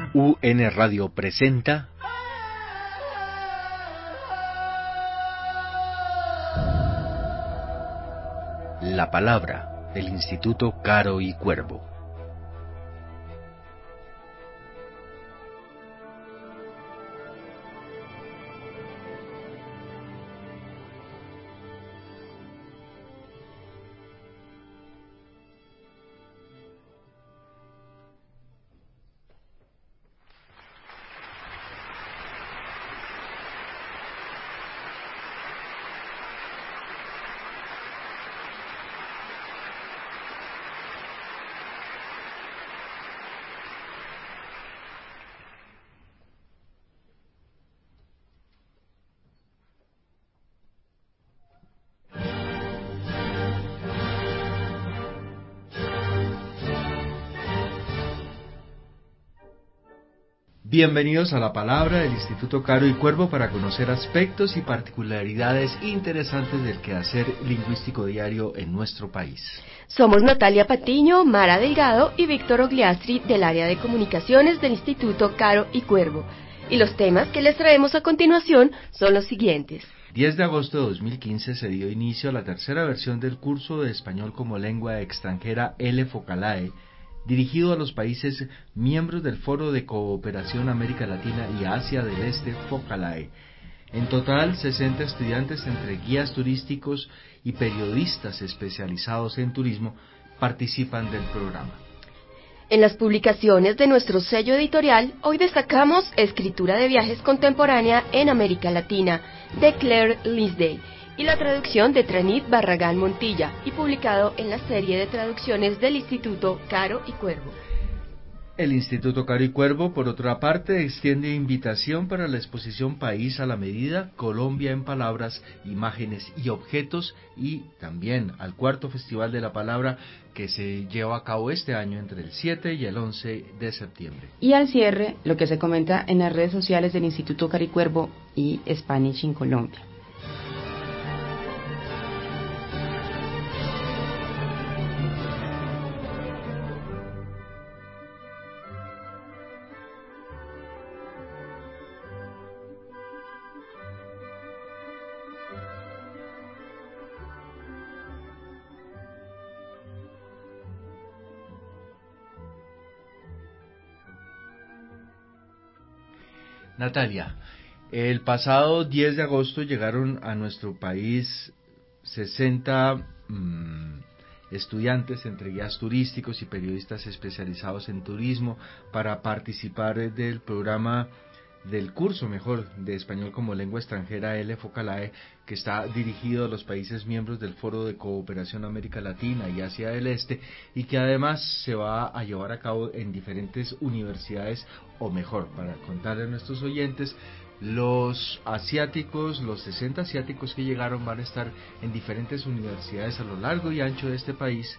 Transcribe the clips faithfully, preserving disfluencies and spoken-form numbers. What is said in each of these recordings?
U N Radio presenta La Palabra del Instituto Caro y Cuervo. Bienvenidos a La Palabra del Instituto Caro y Cuervo para conocer aspectos y particularidades interesantes del quehacer lingüístico diario en nuestro país. Somos Natalia Patiño, Mara Delgado y Víctor Ogliastri del área de comunicaciones del Instituto Caro y Cuervo. Y los temas que les traemos a continuación son los siguientes. diez de agosto de dos mil quince se dio inicio a la tercera versión del curso de español como lengua extranjera L Focalae, dirigido a los países miembros del Foro de Cooperación América Latina y Asia del Este, Focalae. En total, sesenta estudiantes entre guías turísticos y periodistas especializados en turismo participan del programa. En las publicaciones de nuestro sello editorial, hoy destacamos Escritura de viajes contemporánea en América Latina, de Claire Lisday, y la traducción de Tranit Barragán Montilla, y publicado en la serie de traducciones del Instituto Caro y Cuervo. El Instituto Caro y Cuervo, por otra parte, extiende invitación para la exposición País a la Medida, Colombia en Palabras, Imágenes y Objetos, y también al cuarto Festival de la Palabra que se lleva a cabo este año entre el siete y el once de septiembre. Y al cierre, lo que se comenta en las redes sociales del Instituto Caro y Cuervo y Spanish in Colombia. Natalia, el pasado diez de agosto llegaron a nuestro país sesenta mmm, estudiantes entre guías turísticos y periodistas especializados en turismo para participar del programa del curso mejor de español como lengua extranjera L Focalae, que está dirigido a los países miembros del Foro de Cooperación América Latina y Asia del Este, y que además se va a llevar a cabo en diferentes universidades, o mejor, para contarle a nuestros oyentes, los asiáticos, los sesenta asiáticos que llegaron van a estar en diferentes universidades a lo largo y ancho de este país,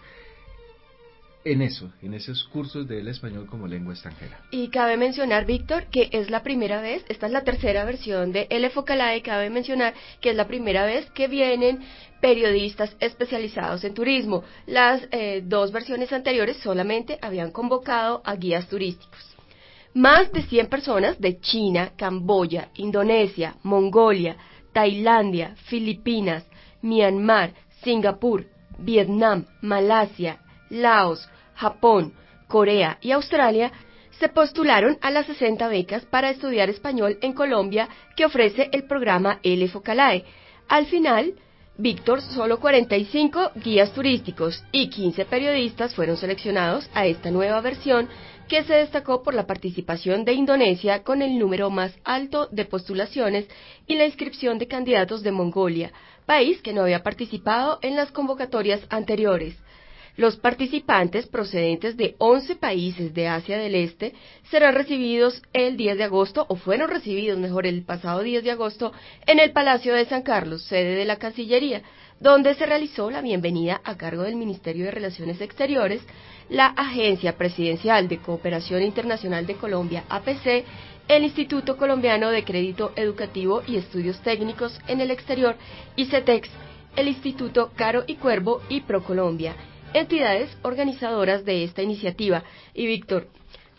en eso, en esos cursos del español como lengua extranjera. Y cabe mencionar, Víctor, que es la primera vez, esta es la tercera versión de L Focalae, cabe mencionar que es la primera vez que vienen periodistas especializados en turismo. Las eh, dos versiones anteriores solamente habían convocado a guías turísticos. Más de cien personas de China, Camboya, Indonesia, Mongolia, Tailandia, Filipinas, Myanmar, Singapur, Vietnam, Malasia, Laos, Japón, Corea y Australia se postularon a las sesenta becas para estudiar español en Colombia que ofrece el programa L Focalae. Al final, Víctor, solo cuarenta y cinco guías turísticos y quince periodistas fueron seleccionados a esta nueva versión, que se destacó por la participación de Indonesia con el número más alto de postulaciones y la inscripción de candidatos de Mongolia, país que no había participado en las convocatorias anteriores. Los participantes procedentes de once países de Asia del Este serán recibidos el diez de agosto, o fueron recibidos mejor el pasado diez de agosto, en el Palacio de San Carlos, sede de la Cancillería, donde se realizó la bienvenida a cargo del Ministerio de Relaciones Exteriores, la Agencia Presidencial de Cooperación Internacional de Colombia, A P C, el Instituto Colombiano de Crédito Educativo y Estudios Técnicos en el Exterior, I C E T E X, el Instituto Caro y Cuervo y ProColombia, entidades organizadoras de esta iniciativa. Y Víctor,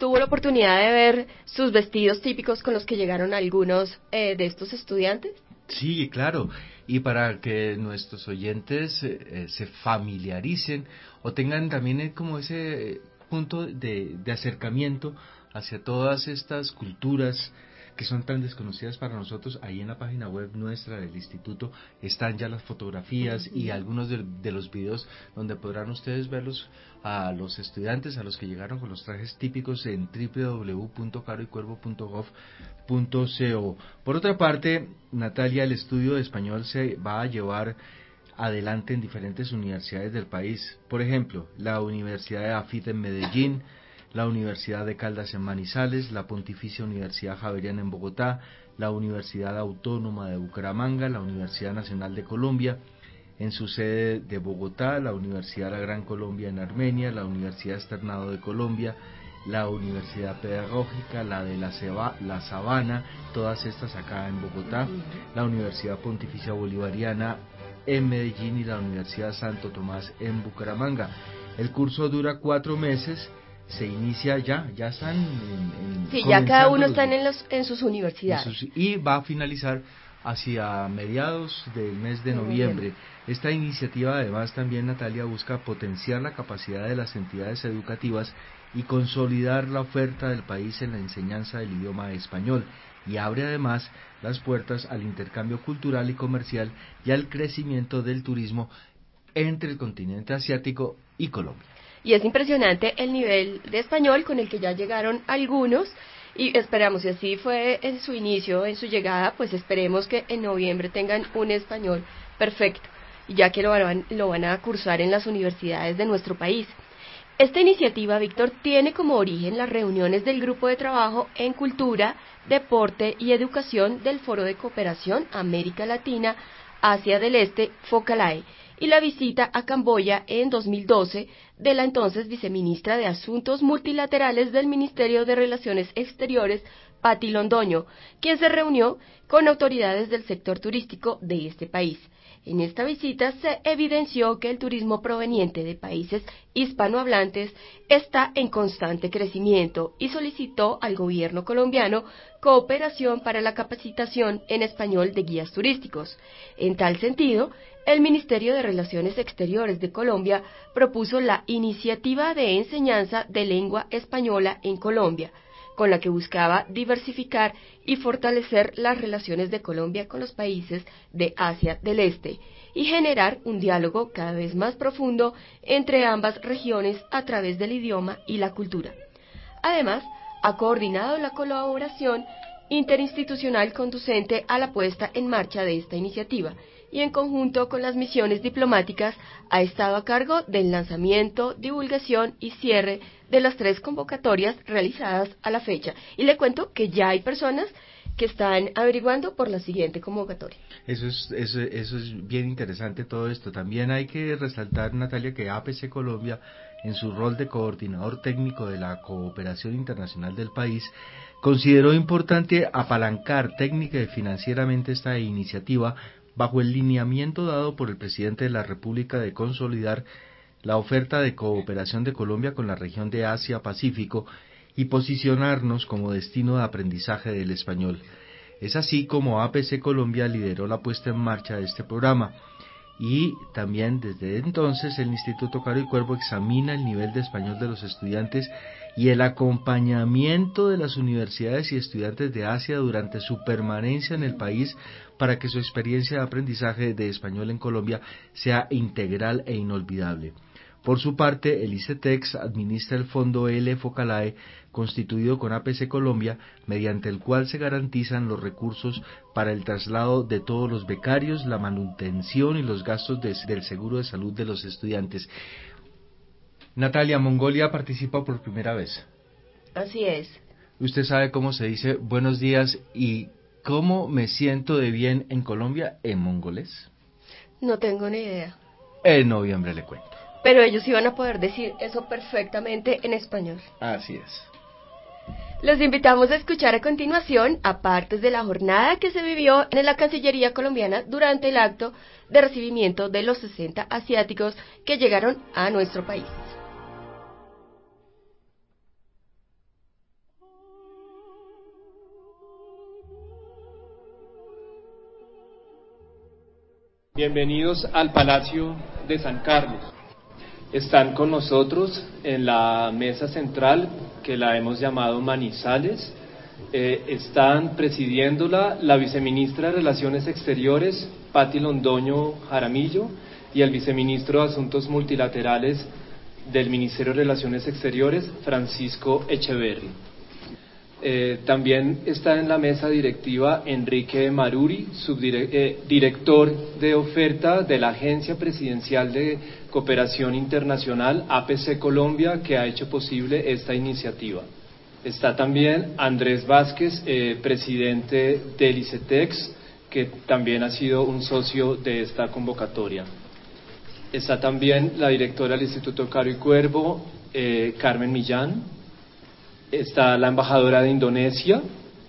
tuvo la oportunidad de ver sus vestidos típicos con los que llegaron algunos eh, de estos estudiantes? Sí, claro. Y para que nuestros oyentes eh, eh, se familiaricen o tengan también eh, como ese eh, punto de, de acercamiento hacia todas estas culturas que son tan desconocidas para nosotros, ahí en la página web nuestra del instituto están ya las fotografías uh-huh. y algunos de, de los videos donde podrán ustedes verlos a los estudiantes, a los que llegaron con los trajes típicos en doble u doble u doble u punto caro y cuervo punto gov punto co. Por otra parte, Natalia, el estudio de español se va a llevar adelante en diferentes universidades del país. Por ejemplo, la Universidad de AFIT en Medellín, la Universidad de Caldas en Manizales, la Pontificia Universidad Javeriana en Bogotá, la Universidad Autónoma de Bucaramanga, la Universidad Nacional de Colombia, en su sede de Bogotá, la Universidad La Gran Colombia en Armenia, la Universidad Externado de Colombia, la Universidad Pedagógica, la de la, Ceba, la Sabana, todas estas acá en Bogotá, la Universidad Pontificia Bolivariana en Medellín y la Universidad Santo Tomás en Bucaramanga. El curso dura cuatro meses. Se inicia ya, ya están en, en sí, ya cada uno los, está en, los, en sus universidades. En sus, y va a finalizar hacia mediados del mes de noviembre. Esta iniciativa además también, Natalia, busca potenciar la capacidad de las entidades educativas y consolidar la oferta del país en la enseñanza del idioma español, y abre además las puertas al intercambio cultural y comercial y al crecimiento del turismo entre el continente asiático y Colombia. Y es impresionante el nivel de español con el que ya llegaron algunos, y esperamos, si así fue en su inicio, en su llegada, pues esperemos que en noviembre tengan un español perfecto, ya que lo van, lo van a cursar en las universidades de nuestro país. Esta iniciativa, Víctor, tiene como origen las reuniones del Grupo de Trabajo en Cultura, Deporte y Educación del Foro de Cooperación América Latina, Asia del Este, FOCALAE, y la visita a Camboya en dos mil doce de la entonces viceministra de Asuntos Multilaterales del Ministerio de Relaciones Exteriores, Patti Londoño, quien se reunió con autoridades del sector turístico de este país. En esta visita se evidenció que el turismo proveniente de países hispanohablantes está en constante crecimiento y solicitó al gobierno colombiano cooperación para la capacitación en español de guías turísticos. En tal sentido, el Ministerio de Relaciones Exteriores de Colombia propuso la Iniciativa de Enseñanza de Lengua Española en Colombia, con la que buscaba diversificar y fortalecer las relaciones de Colombia con los países de Asia del Este y generar un diálogo cada vez más profundo entre ambas regiones a través del idioma y la cultura. Además, ha coordinado la colaboración interinstitucional conducente a la puesta en marcha de esta iniciativa y en conjunto con las misiones diplomáticas ha estado a cargo del lanzamiento, divulgación y cierre de las tres convocatorias realizadas a la fecha. Y le cuento que ya hay personas que están averiguando por la siguiente convocatoria. Eso es, eso, eso es bien interesante todo esto. También hay que resaltar, Natalia, que A P C Colombia, en su rol de coordinador técnico de la cooperación internacional del país, consideró importante apalancar técnica y financieramente esta iniciativa bajo el lineamiento dado por el presidente de la República de consolidar la oferta de cooperación de Colombia con la región de Asia-Pacífico y posicionarnos como destino de aprendizaje del español. Es así como A P C Colombia lideró la puesta en marcha de este programa, y también desde entonces el Instituto Caro y Cuervo examina el nivel de español de los estudiantes y el acompañamiento de las universidades y estudiantes de Asia durante su permanencia en el país para que su experiencia de aprendizaje de español en Colombia sea integral e inolvidable. Por su parte, el ICETEX administra el Fondo L FOCALAE, constituido con A P C Colombia, mediante el cual se garantizan los recursos para el traslado de todos los becarios, la manutención y los gastos de, del seguro de salud de los estudiantes. Natalia, Mongolia participa por primera vez. Así es. ¿Usted sabe cómo se dice buenos días y cómo me siento de bien en Colombia en mongolés? No tengo ni idea. En noviembre le cuento. Pero ellos iban a poder decir eso perfectamente en español. Así es. Los invitamos a escuchar a continuación a partes de la jornada que se vivió en la Cancillería colombiana durante el acto de recibimiento de los sesenta asiáticos que llegaron a nuestro país. Bienvenidos al Palacio de San Carlos. Están con nosotros en la mesa central, que la hemos llamado Manizales. Eh, están presidiéndola la viceministra de Relaciones Exteriores, Patti Londoño Jaramillo, y el viceministro de Asuntos Multilaterales del Ministerio de Relaciones Exteriores, Francisco Echeverri. Eh, también está en la mesa directiva Enrique Maruri, subdirector eh, de oferta de la Agencia Presidencial de Cooperación Internacional, A P C Colombia, que ha hecho posible esta iniciativa. Está también Andrés Vázquez, eh, presidente del ICETEX, que también ha sido un socio de esta convocatoria. Está también la directora del Instituto Caro y Cuervo, eh, Carmen Millán. Está la embajadora de Indonesia,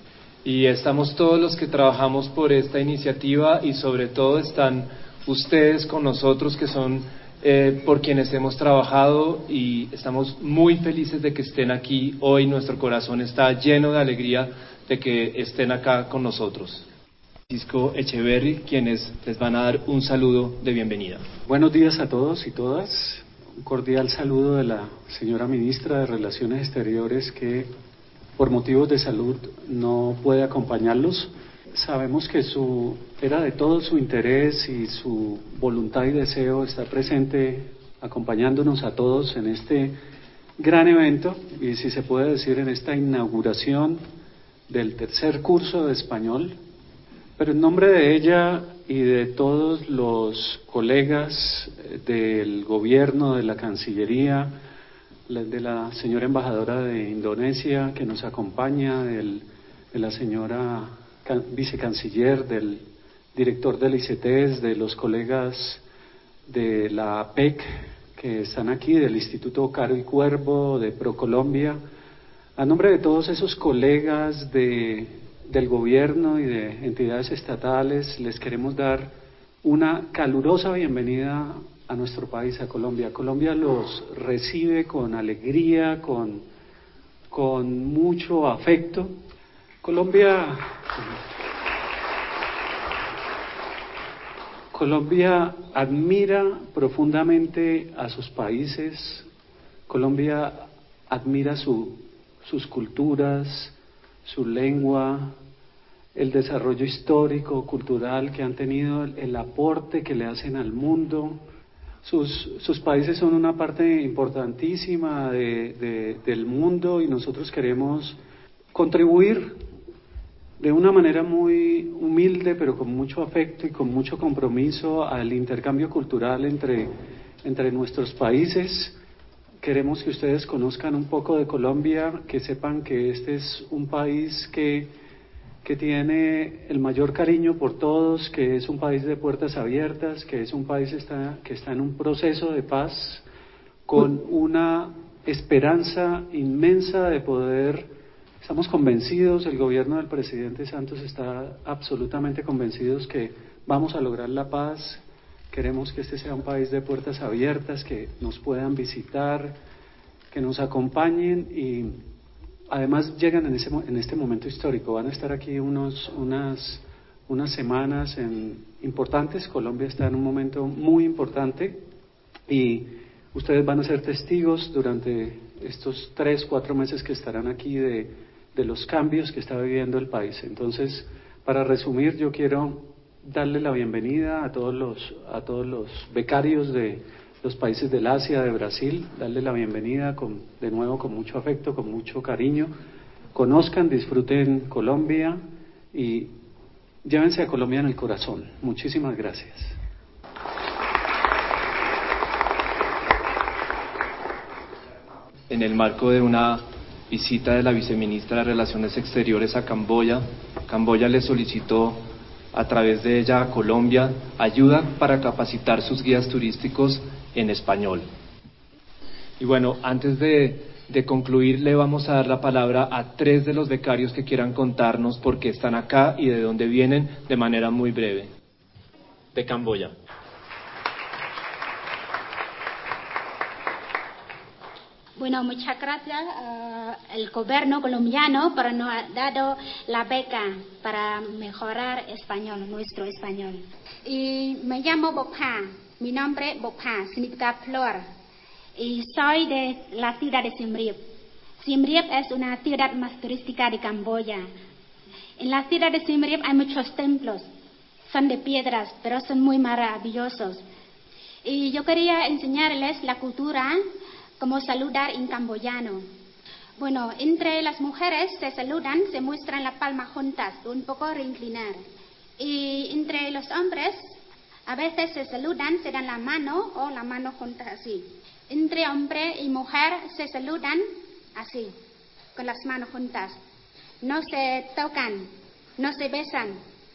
y estamos todos los que trabajamos por esta iniciativa, y sobre todo están ustedes con nosotros, que son eh, por quienes hemos trabajado, y estamos muy felices de que estén aquí hoy. Nuestro corazón está lleno de alegría de que estén acá con nosotros. Francisco Echeverri, quienes les van a dar un saludo de bienvenida. Buenos días a todos y todas. Un cordial saludo de la señora ministra de Relaciones Exteriores, que por motivos de salud no puede acompañarlos. Sabemos que su, era de todo su interés y su voluntad y deseo estar presente acompañándonos a todos en este gran evento, y si se puede decir en esta inauguración del tercer curso de español. Pero en nombre de ella y de todos los colegas del gobierno, de la Cancillería, de la señora embajadora de Indonesia que nos acompaña, del, de la señora vicecanciller, del director del ICETEX, de los colegas de la A P E C que están aquí, del Instituto Caro y Cuervo, de ProColombia, a nombre de todos esos colegas de del gobierno y de entidades estatales, les queremos dar una calurosa bienvenida a nuestro país, a Colombia. Colombia los recibe con alegría, con, con mucho afecto. Colombia, Colombia admira profundamente a sus países. Colombia admira su, sus culturas, su lengua, el desarrollo histórico, cultural que han tenido, el, el aporte que le hacen al mundo. Sus, sus países son una parte importantísima de, de, del mundo, y nosotros queremos contribuir de una manera muy humilde, pero con mucho afecto y con mucho compromiso, al intercambio cultural entre, entre nuestros países. Queremos que ustedes conozcan un poco de Colombia, que sepan que este es un país que que tiene el mayor cariño por todos, que es un país de puertas abiertas, que es un país está, que está en un proceso de paz, con una esperanza inmensa de poder, estamos convencidos, el gobierno del presidente Santos está absolutamente convencidos que vamos a lograr la paz. Queremos que este sea un país de puertas abiertas, que nos puedan visitar, que nos acompañen, y además llegan en, ese, en este momento histórico. Van a estar aquí unos, unas, unas semanas en, importantes. Colombia está en un momento muy importante, y ustedes van a ser testigos durante estos tres, cuatro meses que estarán aquí de, de los cambios que está viviendo el país. Entonces, para resumir, yo quiero darle la bienvenida a todos los, a todos los becarios de los países del Asia, de Brasil, darle la bienvenida con, de nuevo con mucho afecto, con mucho cariño. Conozcan, disfruten Colombia y llévense a Colombia en el corazón. Muchísimas gracias. En el marco de una visita de la viceministra de Relaciones Exteriores a Camboya, Camboya le solicitó a través de ella a Colombia ayuda para capacitar sus guías turísticos en español. Y bueno, antes de, de concluir, le vamos a dar la palabra a tres de los becarios que quieran contarnos por qué están acá y de dónde vienen, de manera muy breve. De Camboya. Bueno, muchas gracias uh, al gobierno colombiano por nos ha dado la beca para mejorar español, nuestro español. Y me llamo Bokha, mi nombre es Bokha, significa flor, y soy de la ciudad de Siem Reap. Siem Reap es una ciudad más turística de Camboya. En la ciudad de Siem Reap hay muchos templos, son de piedras, pero son muy maravillosos. Y yo quería enseñarles la cultura, cómo saludar en camboyano. Bueno, entre las mujeres se saludan, se muestran la palma juntas, un poco reinclinar. Y entre los hombres, a veces se saludan, se dan la mano o la mano juntas así. Entre hombre y mujer se saludan así, con las manos juntas. No se tocan, no se besan.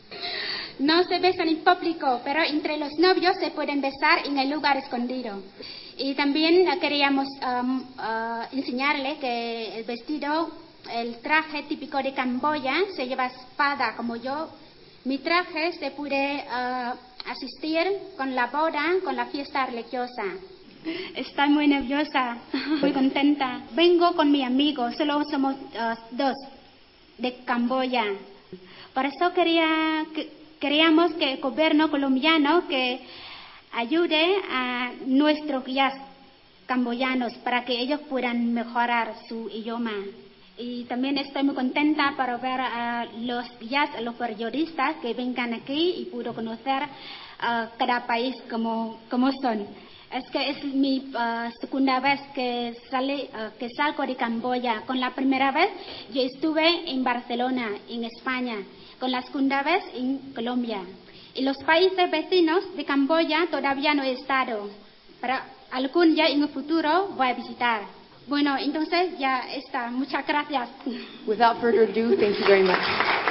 No se besan en público, pero entre los novios se pueden besar en el lugar escondido. Y también uh, queríamos um, uh, enseñarle que el vestido, el traje típico de Camboya, se lleva espada como yo. Mi traje se puede uh, asistir con la boda, con la fiesta religiosa. Estoy muy nerviosa, muy contenta. Vengo con mi amigo, solo somos uh, dos, de Camboya. Por eso quería, que, queríamos que el gobierno colombiano que ayude a nuestros guías camboyanos para que ellos puedan mejorar su idioma. Y también estoy muy contenta para ver a los guías, a los periodistas que vengan aquí y puedo conocer uh, cada país como, como son. Es que es mi uh, segunda vez que, sale, uh, que salgo de Camboya. Con la primera vez yo estuve en Barcelona, en España. Con la segunda vez en Colombia. Y los países vecinos de Camboya todavía no he estado, pero algún día en el futuro voy a visitar. Bueno, entonces ya está. Muchas gracias. Without further ado, thank you very much.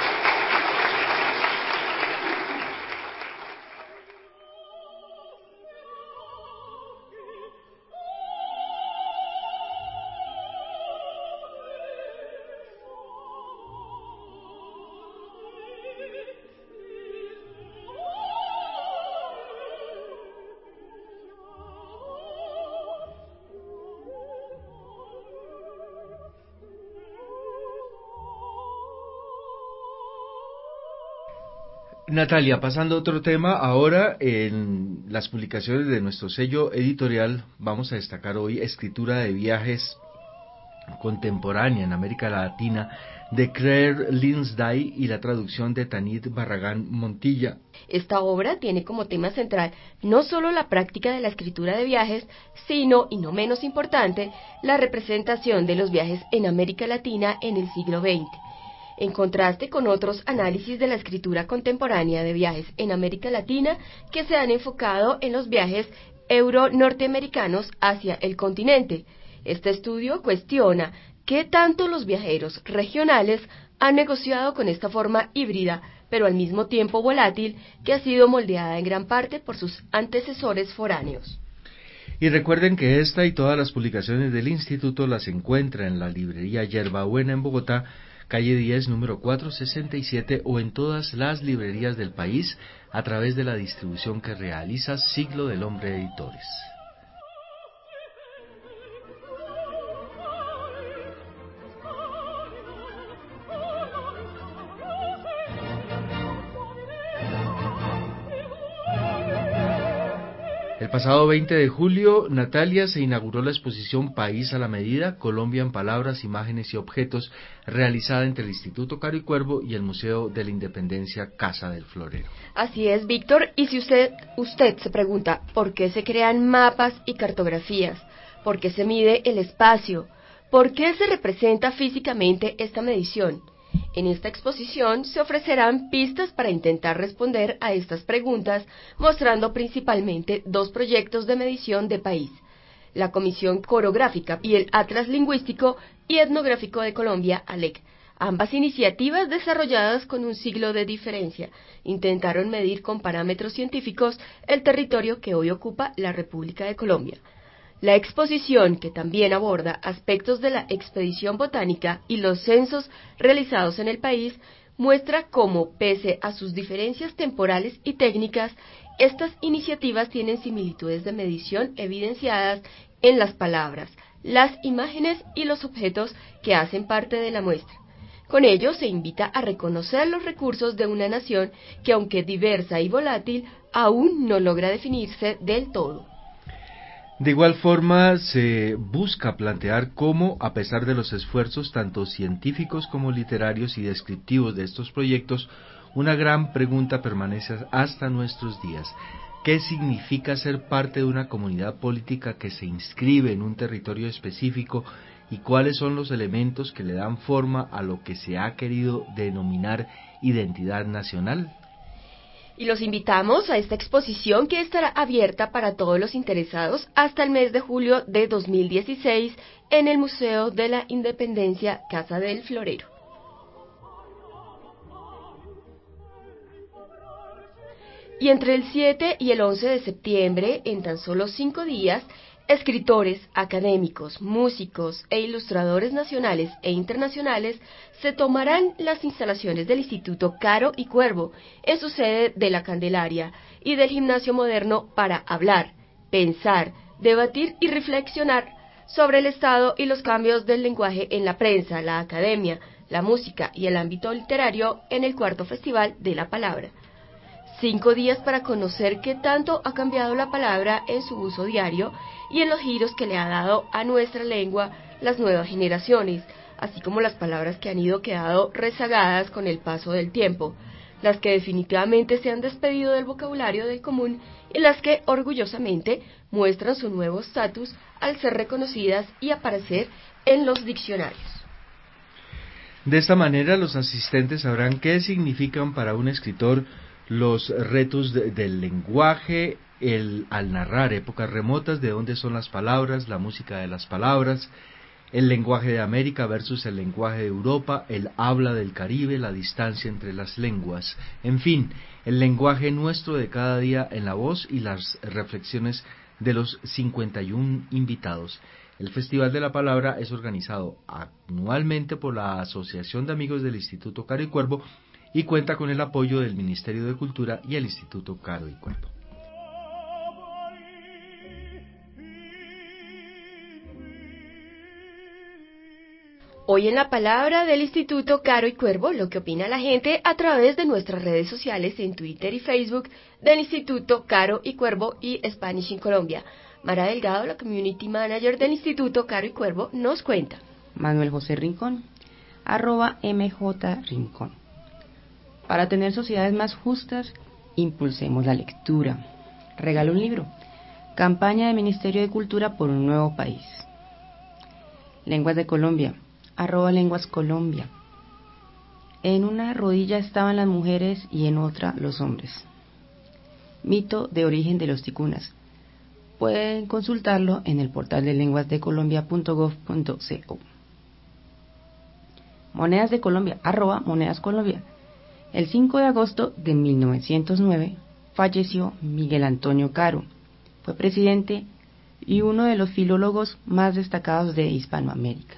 Natalia, pasando a otro tema, ahora en las publicaciones de nuestro sello editorial vamos a destacar hoy Escritura de viajes contemporánea en América Latina de Claire Linsday y la traducción de Tanit Barragán Montilla. Esta obra tiene como tema central no solo la práctica de la escritura de viajes, sino, y no menos importante, la representación de los viajes en América Latina en el siglo veinte. En contraste con otros análisis de la escritura contemporánea de viajes en América Latina que se han enfocado en los viajes euro-norteamericanos hacia el continente. Este estudio cuestiona qué tanto los viajeros regionales han negociado con esta forma híbrida, pero al mismo tiempo volátil, que ha sido moldeada en gran parte por sus antecesores foráneos. Y recuerden que esta y todas las publicaciones del Instituto las encuentra en la librería Yerbabuena en Bogotá, calle diez, número cuatrocientos sesenta y siete, o en todas las librerías del país a través de la distribución que realiza Siglo del Hombre Editores. El pasado veinte de julio, Natalia, se inauguró la exposición País a la Medida, Colombia en Palabras, Imágenes y Objetos, realizada entre el Instituto Caro y Cuervo y el Museo de la Independencia Casa del Florero. Así es, Víctor, y si usted, usted se pregunta por qué se crean mapas y cartografías, por qué se mide el espacio, por qué se representa físicamente esta medición, en esta exposición se ofrecerán pistas para intentar responder a estas preguntas, mostrando principalmente dos proyectos de medición de país: la Comisión Coreográfica y el Atlas Lingüístico y Etnográfico de Colombia, A L E C. Ambas iniciativas, desarrolladas con un siglo de diferencia, intentaron medir con parámetros científicos el territorio que hoy ocupa la República de Colombia. La exposición, que también aborda aspectos de la expedición botánica y los censos realizados en el país, muestra cómo, pese a sus diferencias temporales y técnicas, estas iniciativas tienen similitudes de medición evidenciadas en las palabras, las imágenes y los objetos que hacen parte de la muestra. Con ello se invita a reconocer los recursos de una nación que, aunque diversa y volátil, aún no logra definirse del todo. De igual forma, se busca plantear cómo, a pesar de los esfuerzos tanto científicos como literarios y descriptivos de estos proyectos, una gran pregunta permanece hasta nuestros días. ¿Qué significa ser parte de una comunidad política que se inscribe en un territorio específico y cuáles son los elementos que le dan forma a lo que se ha querido denominar identidad nacional? Y los invitamos a esta exposición que estará abierta para todos los interesados hasta el mes de julio de dos mil dieciséis en el Museo de la Independencia Casa del Florero. Y entre el siete y el once de septiembre, en tan solo cinco días, escritores, académicos, músicos e ilustradores nacionales e internacionales se tomarán las instalaciones del Instituto Caro y Cuervo en su sede de la Candelaria y del Gimnasio Moderno para hablar, pensar, debatir y reflexionar sobre el estado y los cambios del lenguaje en la prensa, la academia, la música y el ámbito literario en el cuarto Festival de la Palabra. Cinco días para conocer qué tanto ha cambiado la palabra en su uso diario y en los giros que le ha dado a nuestra lengua las nuevas generaciones, así como las palabras que han ido quedando rezagadas con el paso del tiempo, las que definitivamente se han despedido del vocabulario del común y las que orgullosamente muestran su nuevo estatus al ser reconocidas y aparecer en los diccionarios. De esta manera, los asistentes sabrán qué significan para un escritor los retos de, del lenguaje, el, al narrar épocas remotas, de dónde son las palabras, la música de las palabras, el lenguaje de América versus el lenguaje de Europa, el habla del Caribe, la distancia entre las lenguas, en fin, el lenguaje nuestro de cada día en la voz y las reflexiones de los cincuenta y uno invitados. El Festival de la Palabra es organizado anualmente por la Asociación de Amigos del Instituto Caro y Cuervo y cuenta con el apoyo del Ministerio de Cultura y el Instituto Caro y Cuervo. Hoy en la palabra del Instituto Caro y Cuervo, lo que opina la gente a través de nuestras redes sociales en Twitter y Facebook del Instituto Caro y Cuervo y Spanish in Colombia. Mara Delgado, la Community Manager del Instituto Caro y Cuervo, nos cuenta. Manuel José Rincón, arroba M J Rincón. Para tener sociedades más justas, impulsemos la lectura. Regala un libro. Campaña del Ministerio de Cultura por un nuevo país. Lenguas de Colombia, arroba Lenguas Colombia. En una rodilla estaban las mujeres y en otra los hombres. Mito de origen de los ticunas. Pueden consultarlo en el portal de lenguas de colombia punto gov punto co. Monedas de Colombia, arroba Monedas Colombia. El cinco de agosto de mil novecientos nueve falleció Miguel Antonio Caro. Fue presidente y uno de los filólogos más destacados de Hispanoamérica.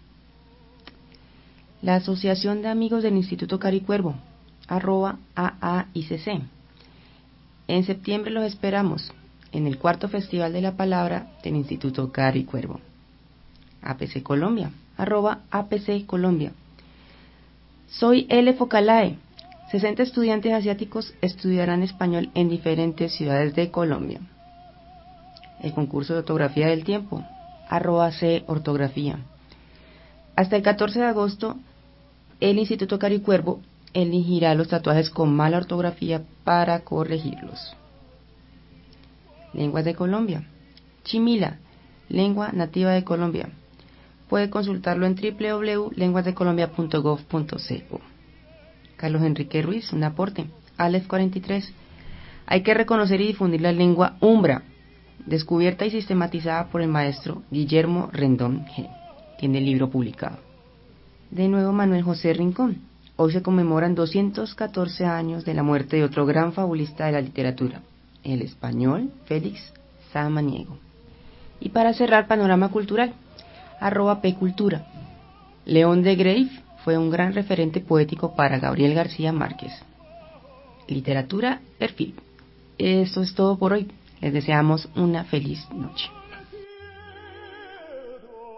La Asociación de Amigos del Instituto Caro y Cuervo, arroba A A I C C. En septiembre los esperamos en el cuarto Festival de la Palabra del Instituto Caro y Cuervo. A P C Colombia, arroba A P C Colombia. Soy L. Focalae. sesenta estudiantes asiáticos estudiarán español en diferentes ciudades de Colombia. El concurso de ortografía del tiempo, arroba C Ortografía. Hasta el catorce de agosto, el Instituto Caro y Cuervo elegirá los tatuajes con mala ortografía para corregirlos. Lenguas de Colombia. Chimila, lengua nativa de Colombia. Puede consultarlo en doble u doble u doble u punto lenguas de colombia punto gov punto co. Carlos Enrique Ruiz, un aporte. Aleph cuarenta y tres. Hay que reconocer y difundir la lengua umbra, descubierta y sistematizada por el maestro Guillermo Rendón G. Tiene el libro publicado. De nuevo Manuel José Rincón. Hoy se conmemoran doscientos catorce años de la muerte de otro gran fabulista de la literatura, el español Félix Samaniego. Y para cerrar, panorama cultural, arroba P Cultura. León de Greiff fue un gran referente poético para Gabriel García Márquez. Literatura, perfil. Esto es todo por hoy. Les deseamos una feliz noche.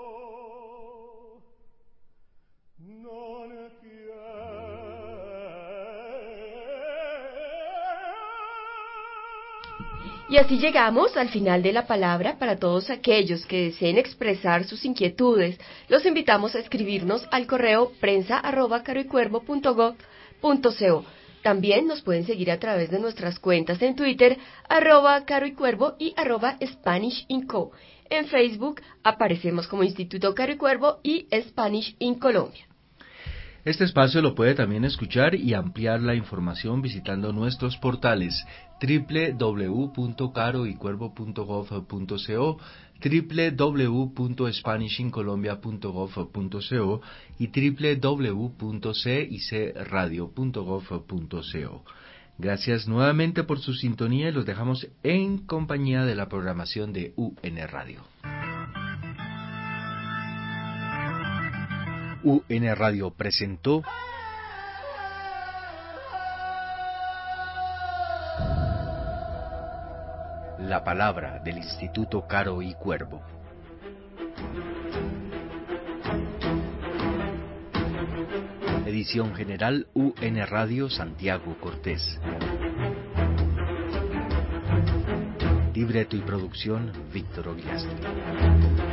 Y así llegamos al final de la palabra. Para todos aquellos que deseen expresar sus inquietudes, los invitamos a escribirnos al correo prensa arroba caroycuervo punto gov punto co. También nos pueden seguir a través de nuestras cuentas en Twitter, arroba caroycuervo y arroba Spanish Inco. En Facebook aparecemos como Instituto Caro y Cuervo y Spanish in Colombia. Este espacio lo puede también escuchar y ampliar la información visitando nuestros portales doble u doble u doble u punto caro y cuervo punto gov punto co, doble u doble u doble u punto spanish in colombia punto gov punto co y doble u doble u doble u punto c i c radio punto gov punto co. Gracias nuevamente por su sintonía y los dejamos en compañía de la programación de U N Radio. U N Radio presentó La Palabra del Instituto Caro y Cuervo. Edición general U N Radio Santiago Cortés. Libreto y producción Víctor Ogliastri.